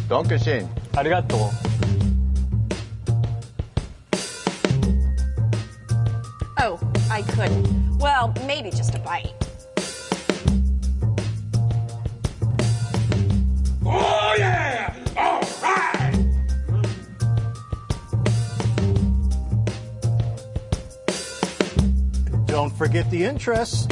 Dankeschön. ありがとう。 Oh, I couldn't. Well, maybe just a bite. Oh, yeah! All right! Don't forget the interest.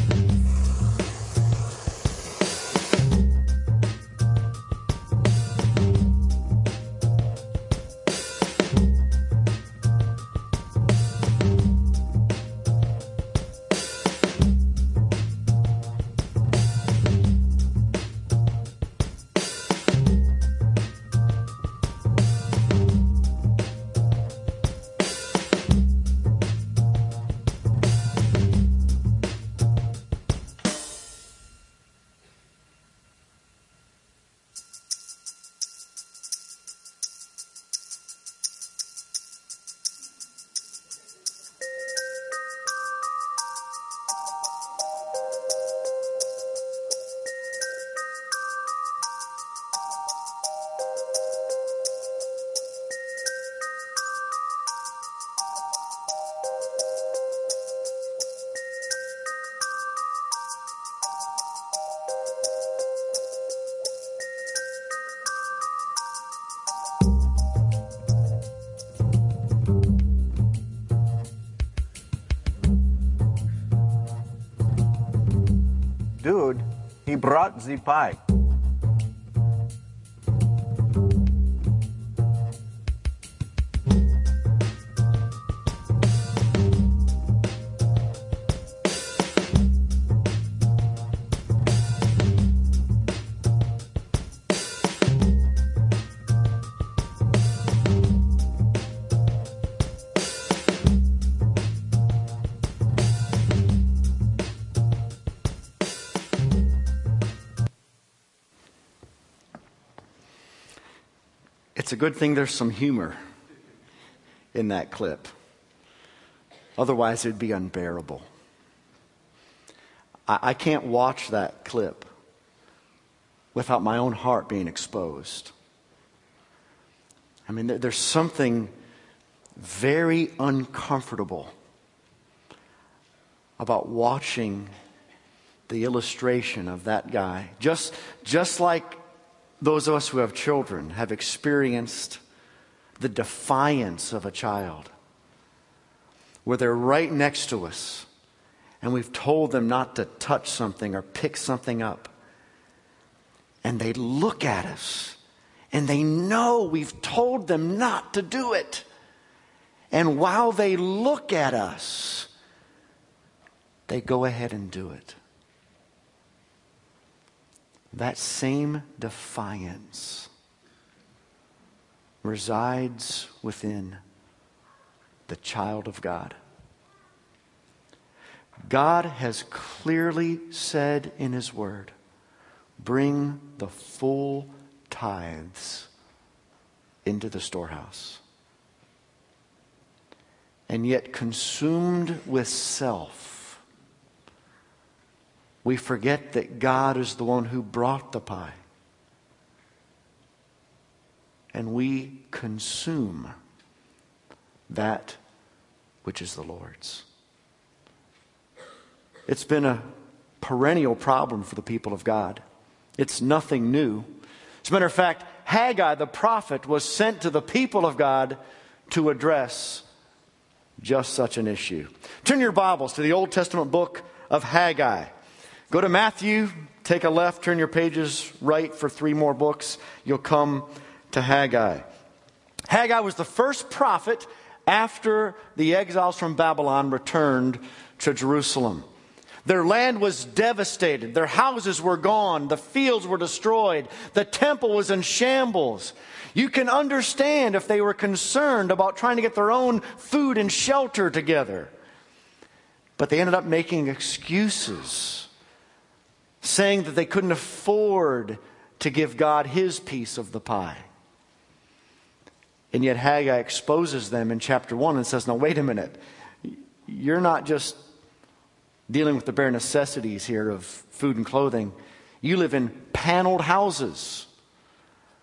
Dude, he brought the pie. It's a good thing there's some humor in that clip. Otherwise, it'd be unbearable. I can't watch that clip without my own heart being exposed. I mean, there's something very uncomfortable about watching the illustration of that guy. Just like those of us who have children have experienced the defiance of a child, where they're right next to us and we've told them not to touch something or pick something up. And they look at us and they know we've told them not to do it. And while they look at us, they go ahead and do it. That same defiance resides within the child of God. God has clearly said in His Word, bring the full tithes into the storehouse. And yet, consumed with self, we forget that God is the one who brought the pie. And we consume that which is the Lord's. It's been a perennial problem for the people of God. It's nothing new. As a matter of fact, Haggai the prophet was sent to the people of God to address just such an issue. Turn your Bibles to the Old Testament book of Haggai. Go to Matthew, take a left, turn your pages right for 3 more books. You'll come to Haggai. Haggai was the first prophet after the exiles from Babylon returned to Jerusalem. Their land was devastated. Their houses were gone. The fields were destroyed. The temple was in shambles. You can understand if they were concerned about trying to get their own food and shelter together. But they ended up making excuses, saying that they couldn't afford to give God His piece of the pie. And yet Haggai exposes them in chapter 1 and says, now wait a minute. You're not just dealing with the bare necessities here of food and clothing. You live in paneled houses.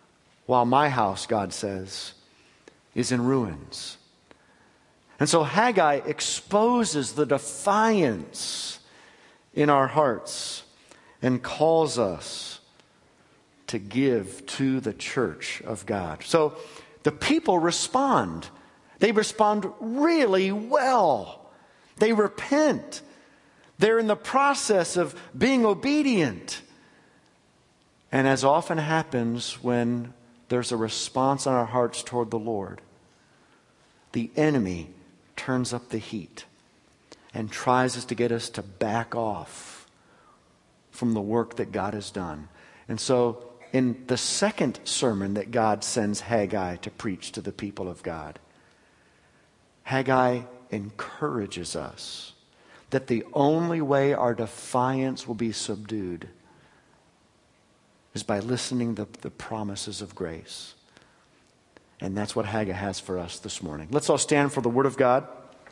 while my house, God says, is in ruins. And so Haggai exposes the defiance in our hearts and calls us to give to the church of God. So the people respond. They respond really well. They repent. They're in the process of being obedient. And as often happens when there's a response in our hearts toward the Lord, the enemy turns up the heat and tries to get us to back off from the work that God has done. And so in the second sermon that God sends Haggai to preach to the people of God, Haggai encourages us that the only way our defiance will be subdued is by listening to the promises of grace. And that's what Haggai has for us this morning. Let's all stand for the Word of God.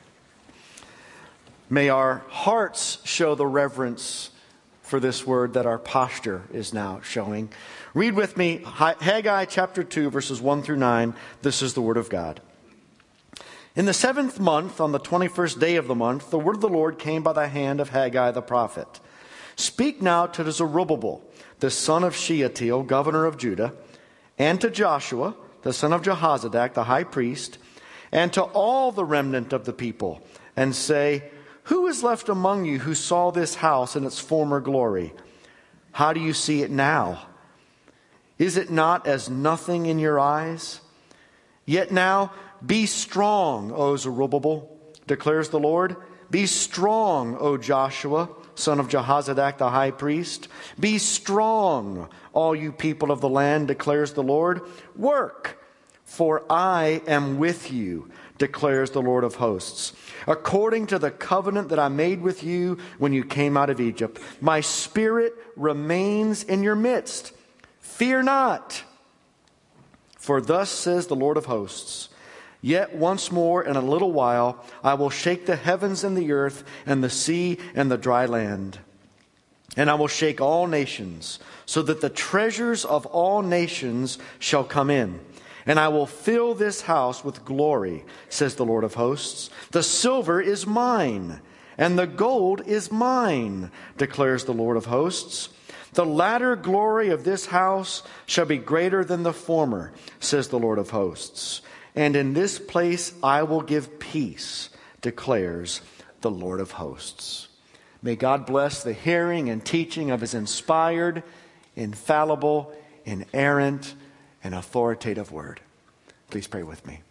May our hearts show the reverence for this word that our posture is now showing. Read with me Haggai chapter 2, verses 1 through 9. This is the Word of God. In the 7th month, on the 21st day of the month, the word of the Lord came by the hand of Haggai the prophet. Speak now to Zerubbabel, the son of Shealtiel, governor of Judah, and to Joshua, the son of Jehozadak, the high priest, and to all the remnant of the people, and say, who is left among you who saw this house in its former glory? How do you see it now? Is it not as nothing in your eyes? Yet now be strong, O Zerubbabel, declares the Lord. Be strong, O Joshua, son of Jehozadak, the high priest. Be strong, all you people of the land, declares the Lord. Work, for I am with you, declares the Lord of hosts. According to the covenant that I made with you when you came out of Egypt, my spirit remains in your midst. Fear not, for thus says the Lord of hosts, yet once more in a little while I will shake the heavens and the earth and the sea and the dry land. And I will shake all nations, so that the treasures of all nations shall come in. And I will fill this house with glory, says the Lord of hosts. The silver is mine, and the gold is mine, declares the Lord of hosts. The latter glory of this house shall be greater than the former, says the Lord of hosts. And in this place I will give peace, declares the Lord of hosts. May God bless the hearing and teaching of His inspired, infallible, inerrant, and authoritative word. Please pray with me.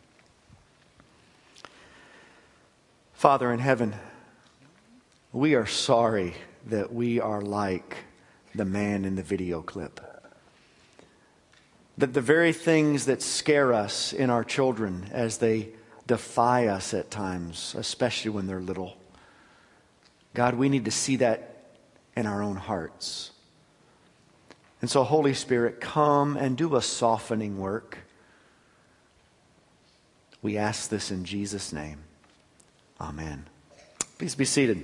Father in heaven, we are sorry that we are like the man in the video clip. That the very things that scare us in our children as they defy us at times, especially when they're little, God, we need to see that in our own hearts. And so, Holy Spirit, come and do a softening work. We ask this in Jesus' name. Amen. Please be seated.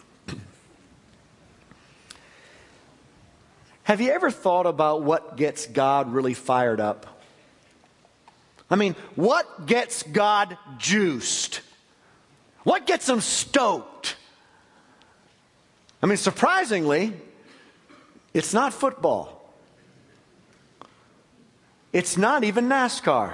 Have you ever thought about what gets God really fired up? I mean, what gets God juiced? What gets Him stoked? I mean, surprisingly, it's not football. It's not even NASCAR.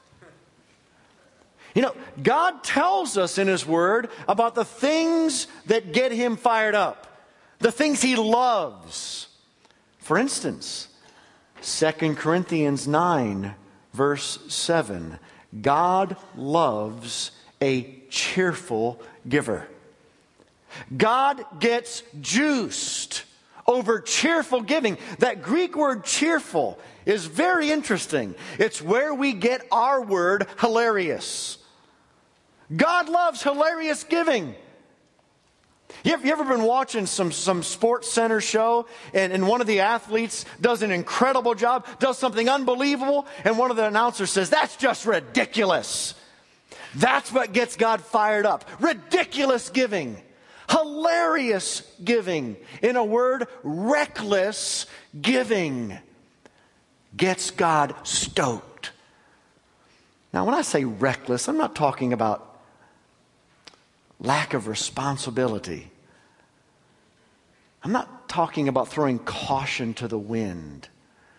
You know, God tells us in His Word about the things that get Him fired up. The things He loves. For instance, 2 Corinthians 9, verse 7. God loves a cheerful giver. God gets juiced over cheerful giving. That Greek word cheerful is very interesting. It's where we get our word hilarious. God loves hilarious giving. You ever been watching some Sports Center show and one of the athletes does an incredible job, does something unbelievable, and one of the announcers says, that's just ridiculous. That's what gets God fired up. Ridiculous giving. Hilarious giving. In a word, reckless giving. gets God stoked. Now, when I say reckless, I'm not talking about lack of responsibility. I'm not talking about throwing caution to the wind.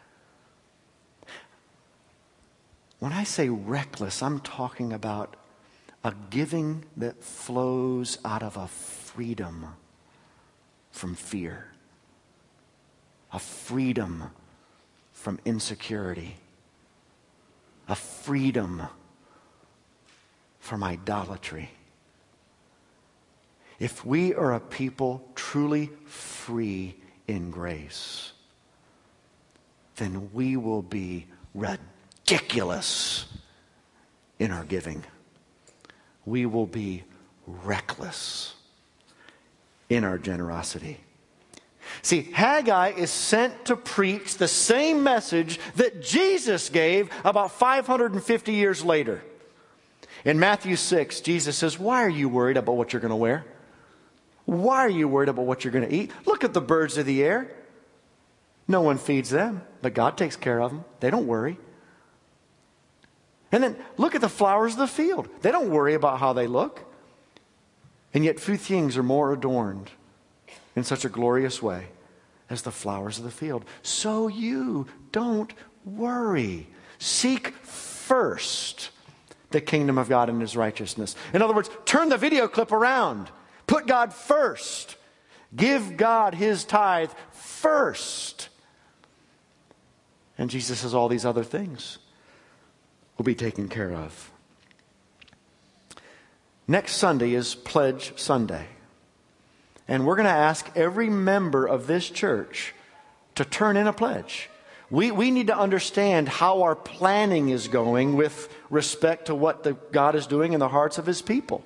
When I say reckless, I'm talking about a giving that flows out of a freedom from fear, a freedom from insecurity, a freedom from idolatry. If we are a people truly free in grace, then we will be ridiculous in our giving. We will be reckless in our generosity. See, Haggai is sent to preach the same message that Jesus gave about 550 years later. In Matthew 6, Jesus says, why are you worried about what you're going to wear? Why are you worried about what you're going to eat? Look at the birds of the air. No one feeds them, but God takes care of them. They don't worry. And then look at the flowers of the field. They don't worry about how they look. And yet few things are more adorned in such a glorious way as the flowers of the field. So you don't worry. Seek first the kingdom of God and His righteousness. In other words, turn the video clip around. Put God first. Give God His tithe first. And Jesus says all these other things will be taken care of. Next Sunday is Pledge Sunday. And we're going to ask every member of this church to turn in a pledge. We need to understand how our planning is going with respect to what God is doing in the hearts of His people.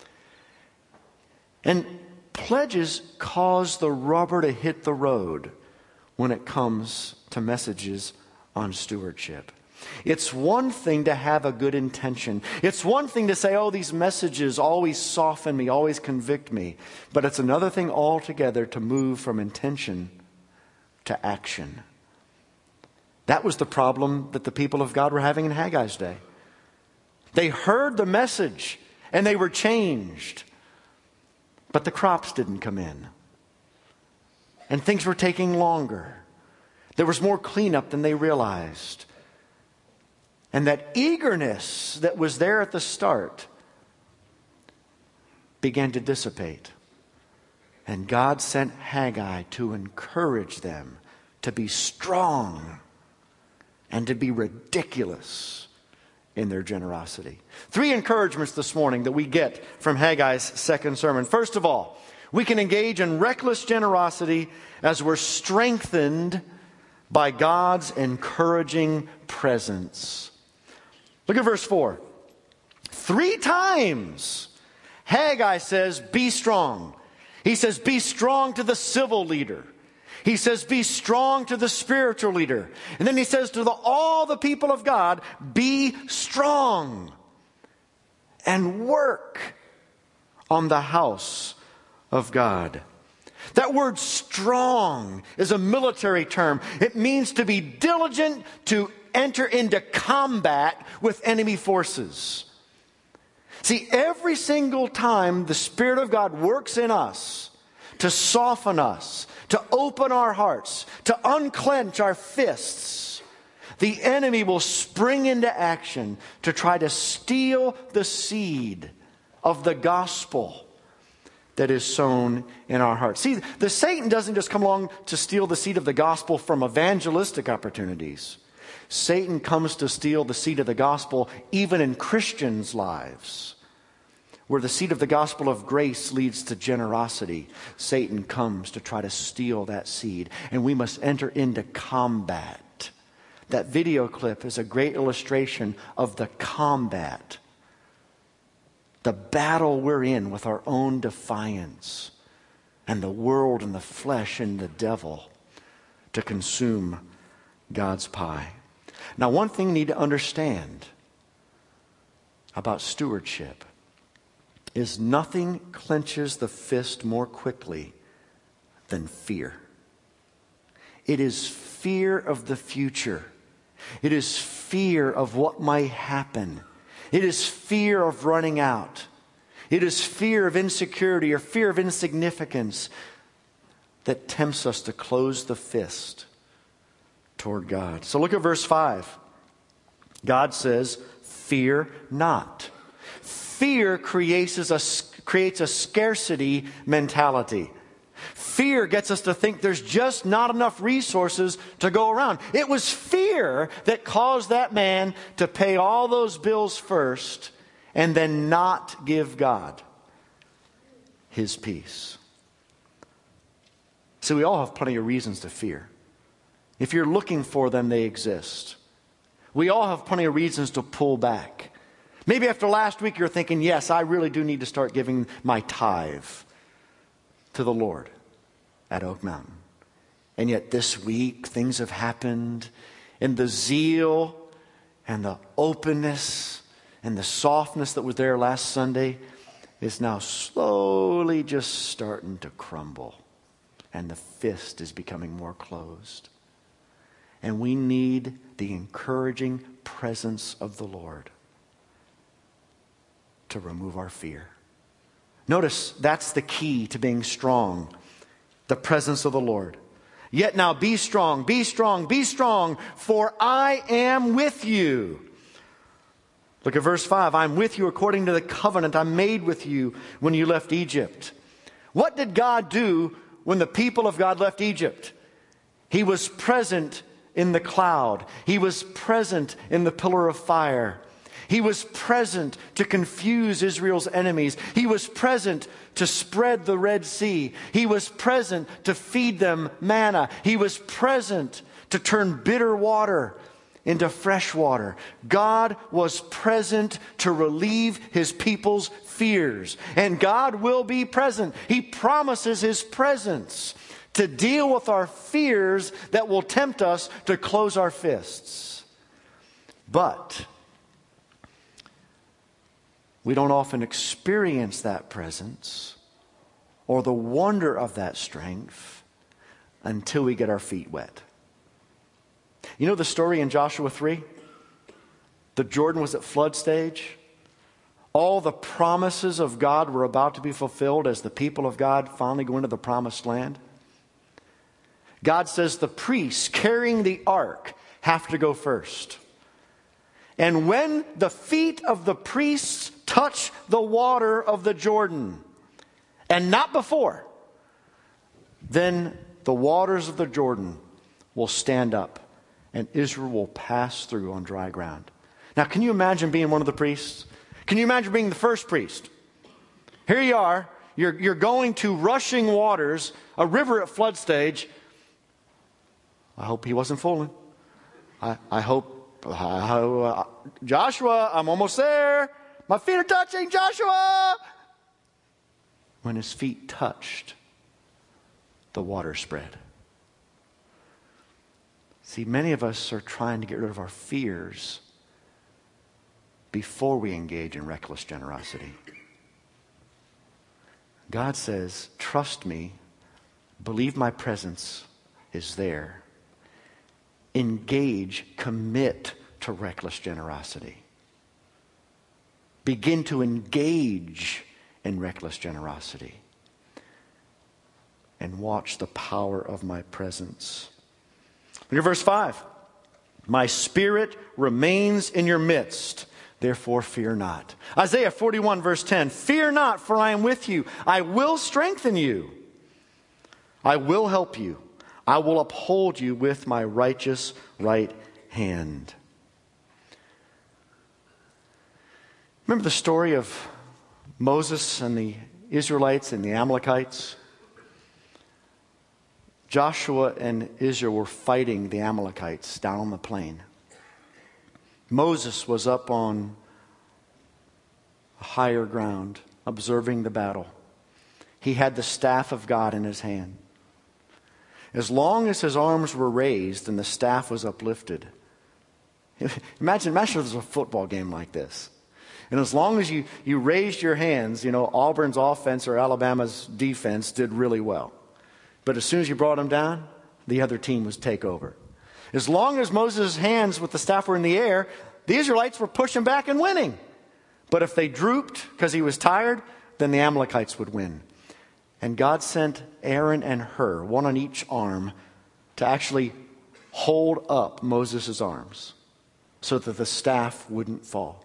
And pledges cause the rubber to hit the road when it comes to messages on stewardship. It's one thing to have a good intention. It's one thing to say, oh, these messages always soften me, always convict me. But it's another thing altogether to move from intention to action. That was the problem that the people of God were having in Haggai's day. They heard the message and they were changed. But the crops didn't come in. And things were taking longer. There was more cleanup than they realized. And that eagerness that was there at the start began to dissipate. And God sent Haggai to encourage them to be strong and to be ridiculous in their generosity. 3 encouragements this morning that we get from Haggai's second sermon. First of all, we can engage in reckless generosity as we're strengthened by God's encouraging presence. Look at verse 4. 3 times Haggai says, be strong. He says, be strong to the civil leader. He says, be strong to the spiritual leader. And then he says to all the people of God, be strong and work on the house of God. That word strong is a military term. It means to be diligent, to enter into combat with enemy forces. See, every single time the Spirit of God works in us to soften us, to open our hearts, to unclench our fists, the enemy will spring into action to try to steal the seed of the gospel that is sown in our hearts. See, the Satan doesn't just come along to steal the seed of the gospel from evangelistic opportunities. Satan comes to steal the seed of the gospel even in Christians' lives. Where the seed of the gospel of grace leads to generosity, Satan comes to try to steal that seed. And we must enter into combat. That video clip is a great illustration of the combat. The battle we're in with our own defiance and the world and the flesh and the devil to consume God's pie. Now, one thing you need to understand about stewardship is nothing clenches the fist more quickly than fear. It is fear of the future It is fear of what might happen. It is fear of running out. It is fear of insecurity or fear of insignificance that tempts us to close the fist toward God. So look at verse 5. God says, fear not. Fear creates a scarcity mentality. Fear gets us to think there's just not enough resources to go around. It was fear that caused that man to pay all those bills first and then not give God his peace. So we all have plenty of reasons to fear. If you're looking for them, they exist. We all have plenty of reasons to pull back. Maybe after last week you're thinking, yes, I really do need to start giving my tithe to the Lord at Oak Mountain. And yet this week things have happened, and the zeal and the openness and the softness that was there last Sunday is now slowly just starting to crumble. And the fist is becoming more closed. And we need the encouraging presence of the Lord to remove our fear. Notice that's the key to being strong. The presence of the Lord. Yet now be strong, be strong, be strong, for I am with you. Look at verse 5. I'm with you according to the covenant I made with you when you left Egypt. What did God do when the people of God left Egypt? He was present in the cloud. He was present in the pillar of fire. He was present to confuse Israel's enemies. He was present to spread the Red Sea. He was present to feed them manna. He was present to turn bitter water into fresh water. God was present to relieve his people's fears. And God will be present. He promises his presence to deal with our fears that will tempt us to close our fists. But we don't often experience that presence or the wonder of that strength until we get our feet wet. You know the story in Joshua 3? The Jordan was at flood stage. All the promises of God were about to be fulfilled as the people of God finally go into the promised land. God says the priests carrying the ark have to go first. And when the feet of the priests touch the water of the Jordan, and not before, then the waters of the Jordan will stand up and Israel will pass through on dry ground. Now, can you imagine being one of the priests? Can you imagine being the first priest? Here you are, you're going to rushing waters, a river at flood stage. I hope he wasn't fooling. I hope, Joshua, I'm almost there. My feet are touching, Joshua. When his feet touched, the water spread. See, many of us are trying to get rid of our fears before we engage in reckless generosity. God says, trust me, believe my presence is there. Engage, commit to reckless generosity. Begin to engage in reckless generosity. And watch the power of my presence. Look at verse 5. My spirit remains in your midst, therefore fear not. Isaiah 41 verse 10. Fear not, for I am with you. I will strengthen you. I will help you. I will uphold you with my righteous right hand. Remember the story of Moses and the Israelites and the Amalekites? Joshua and Israel were fighting the Amalekites down on the plain. Moses was up on a higher ground, observing the battle. He had the staff of God in his hand. As long as his arms were raised and the staff was uplifted. Imagine if there was a football game like this. And as long as you raised your hands, Auburn's offense or Alabama's defense did really well. But as soon as you brought them down, the other team was take over. As long as Moses' hands with the staff were in the air, the Israelites were pushing back and winning. But if they drooped because he was tired, then the Amalekites would win. And God sent Aaron and Hur, one on each arm, to actually hold up Moses' arms so that the staff wouldn't fall.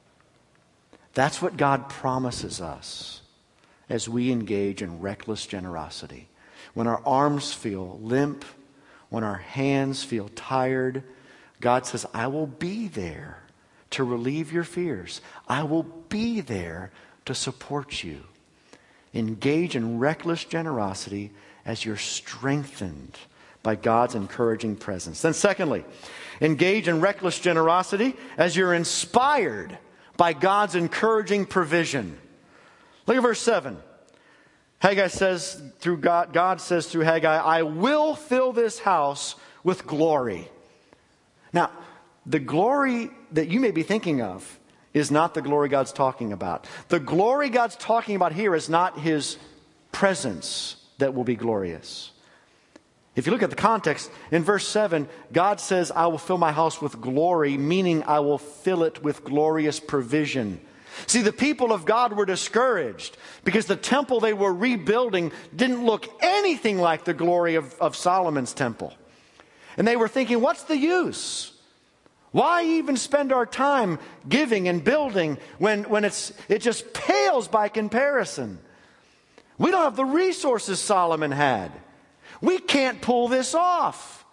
That's what God promises us as we engage in reckless generosity. When our arms feel limp, when our hands feel tired, God says, I will be there to relieve your fears. I will be there to support you. Engage in reckless generosity as you're strengthened by God's encouraging presence. Then secondly, engage in reckless generosity as you're inspired by God's encouraging provision. Look at verse 7. Haggai says through God says through Haggai, I will fill this house with glory. Now, the glory that you may be thinking of is not the glory God's talking about. The glory God's talking about here is not his presence that will be glorious. If you look at the context, in verse 7, God says, I will fill my house with glory, meaning I will fill it with glorious provision. See, the people of God were discouraged because the temple they were rebuilding didn't look anything like the glory of Solomon's temple. And they were thinking, what's the use? Why even spend our time giving and building when it just pales by comparison? We don't have the resources Solomon had. We can't pull this off.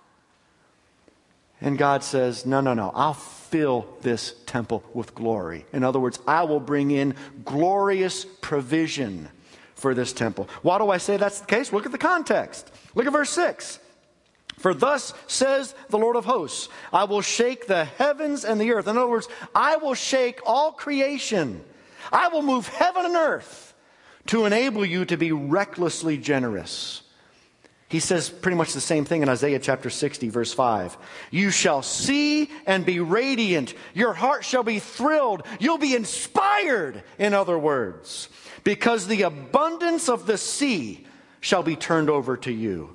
And God says, no, I'll fill this temple with glory. In other words, I will bring in glorious provision for this temple. Why do I say that's the case? Look at the context. Look at verse 6. For thus says the Lord of hosts, I will shake the heavens and the earth. In other words, I will shake all creation. I will move heaven and earth to enable you to be recklessly generous. He says pretty much the same thing in Isaiah chapter 60, verse 5. You shall see and be radiant. Your heart shall be thrilled. You'll be inspired, in other words, because the abundance of the sea shall be turned over to you.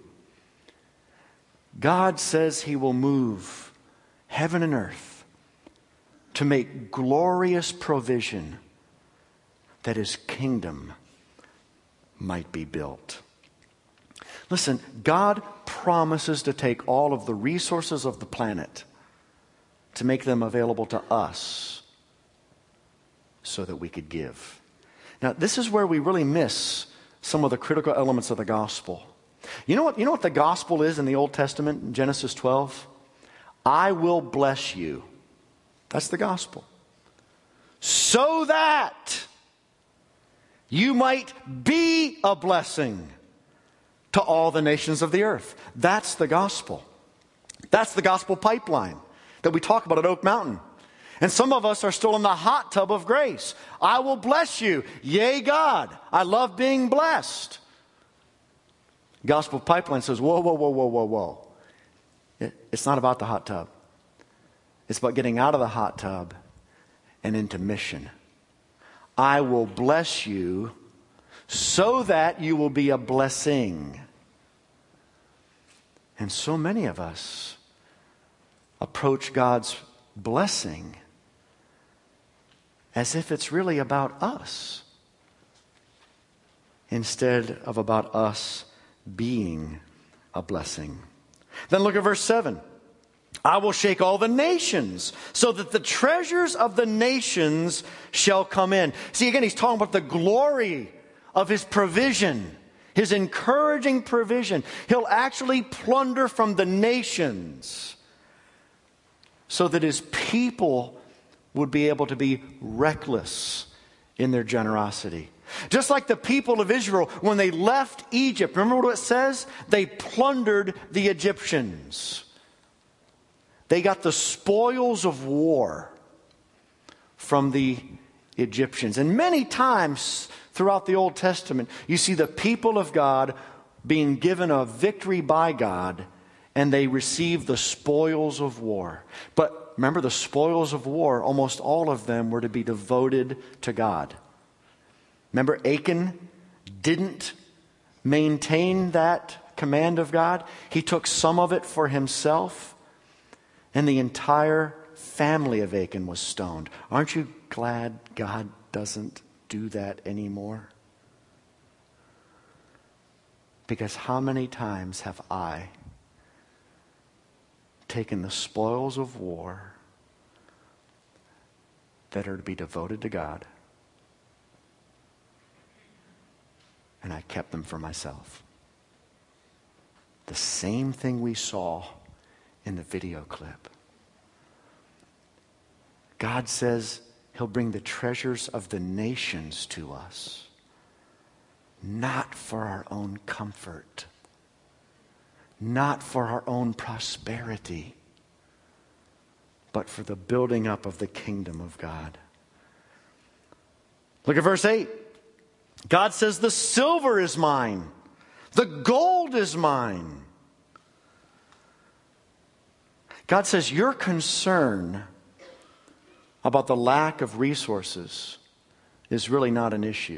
God says he will move heaven and earth to make glorious provision that his kingdom might be built. Listen, God promises to take all of the resources of the planet to make them available to us so that we could give. Now, this is where we really miss some of the critical elements of the gospel. You know what the gospel is in the Old Testament, in Genesis 12? I will bless you. That's the gospel. So that you might be a blessing to all the nations of the earth. That's the gospel. That's the gospel pipeline that we talk about at Oak Mountain. And some of us are still in the hot tub of grace. I will bless you. Yea, God. I love being blessed. Gospel pipeline says, whoa. It's not about the hot tub. It's about getting out of the hot tub and into mission. I will bless you so that you will be a blessing. And so many of us approach God's blessing as if it's really about us instead of about us being a blessing. Then look at verse 7. I will shake all the nations so that the treasures of the nations shall come in. See, again, he's talking about the glory of his provision, his encouraging provision. He'll actually plunder from the nations so that his people would be able to be reckless in their generosity. Just like the people of Israel, when they left Egypt, remember what it says? They plundered the Egyptians. They got the spoils of war from the Egyptians. And many times throughout the Old Testament, you see the people of God being given a victory by God, and they receive the spoils of war. But remember, the spoils of war, almost all of them were to be devoted to God. Remember, Achan didn't maintain that command of God. He took some of it for himself. And the entire family of Achan was stoned. Aren't you glad God doesn't do that anymore? Because how many times have I taken the spoils of war that are to be devoted to God, and I kept them for myself? The same thing we saw in the video clip. God says He'll bring the treasures of the nations to us, not for our own comfort, not for our own prosperity, but for the building up of the kingdom of God. Look at verse 8. God says, the silver is mine, the gold is mine. God says, your concern about the lack of resources is really not an issue.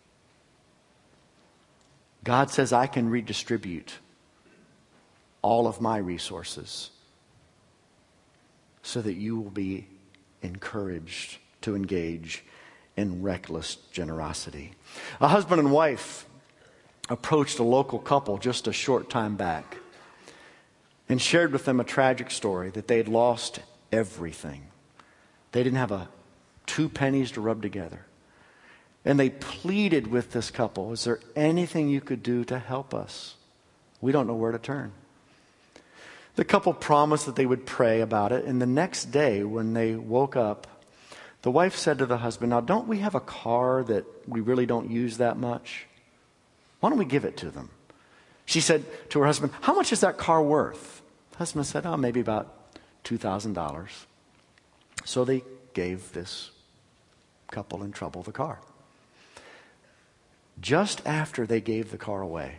God says, I can redistribute all of my resources so that you will be encouraged to engage in reckless generosity. A husband and wife approached a local couple just a short time back and shared with them a tragic story that they had lost everything. They didn't have 2 pennies to rub together. And they pleaded with this couple, is there anything you could do to help us? We don't know where to turn. The couple promised that they would pray about it. And the next day when they woke up, the wife said to the husband, now don't we have a car that we really don't use that much? Why don't we give it to them? She said to her husband, how much is that car worth? The husband said, maybe about $2,000. So they gave this couple in trouble the car. Just after they gave the car away,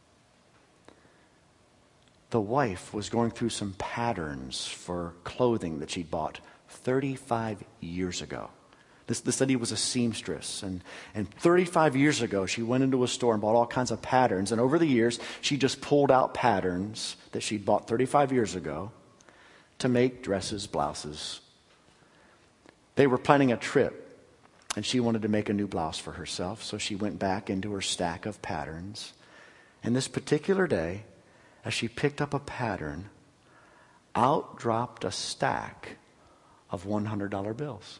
the wife was going through some patterns for clothing that she'd bought 35 years ago. This lady was a seamstress, and 35 years ago she went into a store and bought all kinds of patterns, and over the years she just pulled out patterns that she'd bought 35 years ago to make dresses, blouses. They were planning a trip, and she wanted to make a new blouse for herself, so she went back into her stack of patterns. And this particular day, as she picked up a pattern, out dropped a stack of $100 bills.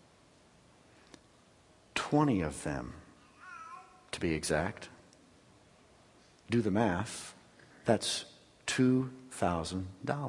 20 of them, to be exact. Do the math. That's $2,000.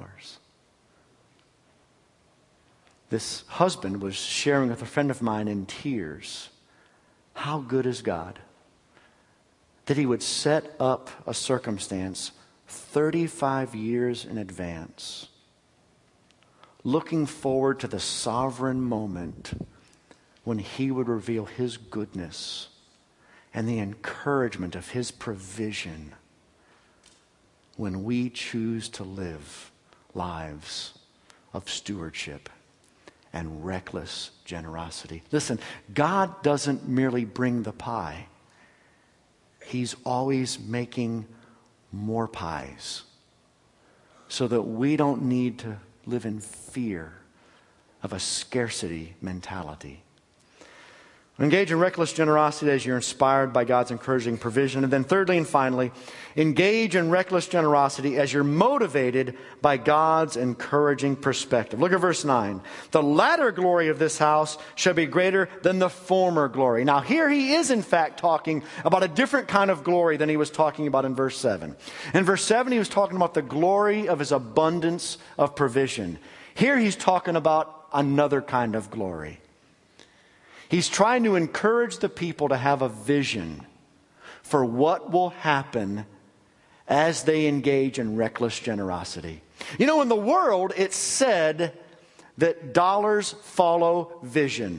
This husband was sharing with a friend of mine in tears. How good is God that He would set up a circumstance 35 years in advance, looking forward to the sovereign moment when He would reveal His goodness and the encouragement of His provision when we choose to live lives of stewardship and reckless generosity. Listen, God doesn't merely bring the pie. He's always making more pies so that we don't need to live in fear of a scarcity mentality. Engage in reckless generosity as you're inspired by God's encouraging provision. And then thirdly and finally, engage in reckless generosity as you're motivated by God's encouraging perspective. Look at verse 9. The latter glory of this house shall be greater than the former glory. Now here he is in fact talking about a different kind of glory than he was talking about in verse 7. In verse 7 he was talking about the glory of His abundance of provision. Here he's talking about another kind of glory. He's trying to encourage the people to have a vision for what will happen as they engage in reckless generosity. You know, in the world, it's said that dollars follow vision.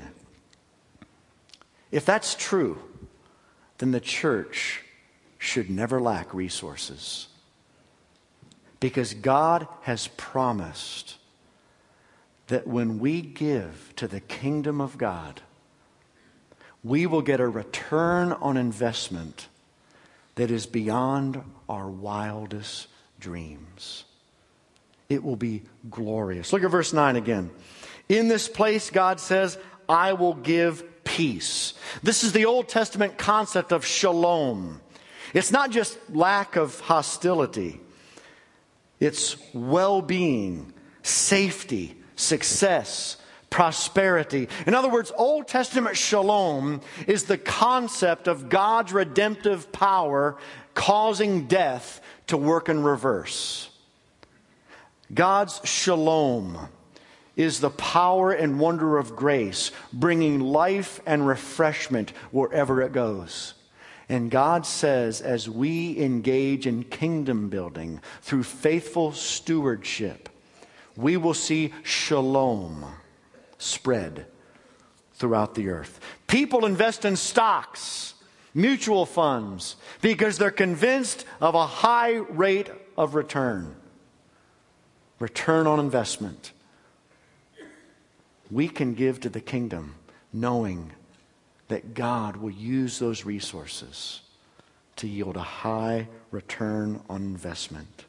If that's true, then the church should never lack resources. Because God has promised that when we give to the kingdom of God, we will get a return on investment that is beyond our wildest dreams. It will be glorious. Look at verse 9 again. In this place, God says, I will give peace. This is the Old Testament concept of shalom. It's not just lack of hostility. It's well-being, safety, success, prosperity. In other words, Old Testament shalom is the concept of God's redemptive power causing death to work in reverse. God's shalom is the power and wonder of grace, bringing life and refreshment wherever it goes. And God says, as we engage in kingdom building through faithful stewardship, we will see shalom spread throughout the earth. People invest in stocks, mutual funds, because they're convinced of a high rate of return. Return on investment. We can give to the kingdom knowing that God will use those resources to yield a high return on investment.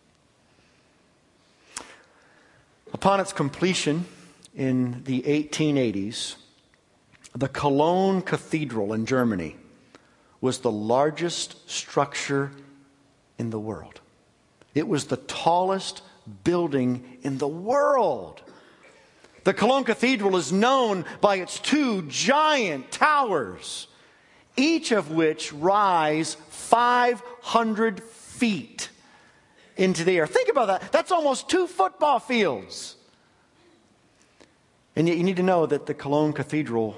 Upon its completion in the 1880s, the Cologne Cathedral in Germany was the largest structure in the world. It was the tallest building in the world. The Cologne Cathedral is known by its 2 giant towers, each of which rise 500 feet into the air. Think about that. That's almost 2 football fields. And yet you need to know that the Cologne Cathedral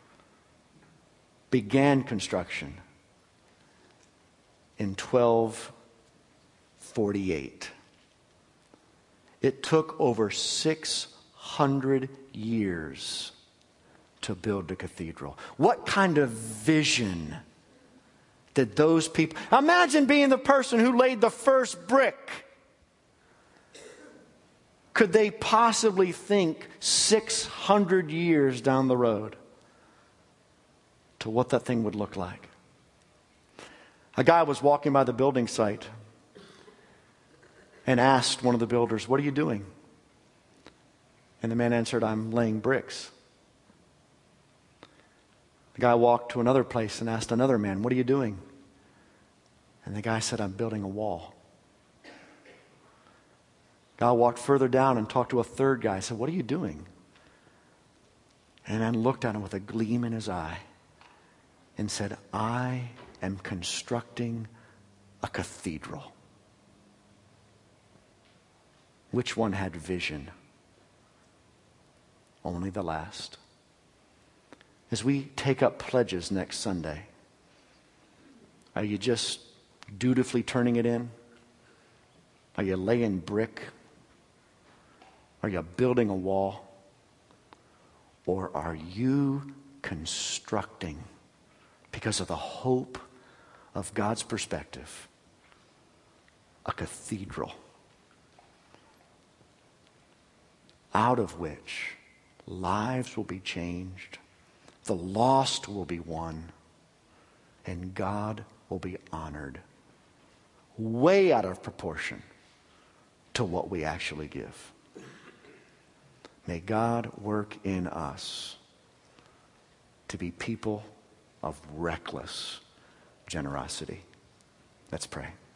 began construction in 1248. It took over 600 years to build the cathedral. What kind of vision did those people... Imagine being the person who laid the first brick. Could they possibly think 600 years down the road to what that thing would look like? A guy was walking by the building site and asked one of the builders, "What are you doing?" And the man answered, "I'm laying bricks." The guy walked to another place and asked another man, "What are you doing?" And the guy said, "I'm building a wall." The guy walked further down and talked to a third guy. Said, "What are you doing?" And the man looked at him with a gleam in his eye and said, "I am constructing a cathedral." Which one had vision? Only the last. As we take up pledges next Sunday, are you just dutifully turning it in? Are you laying brick? Are you building a wall? Or are you constructing, because of the hope of God's perspective, a cathedral out of which lives will be changed, the lost will be won, and God will be honored way out of proportion to what we actually give? May God work in us to be people of reckless generosity. Let's pray.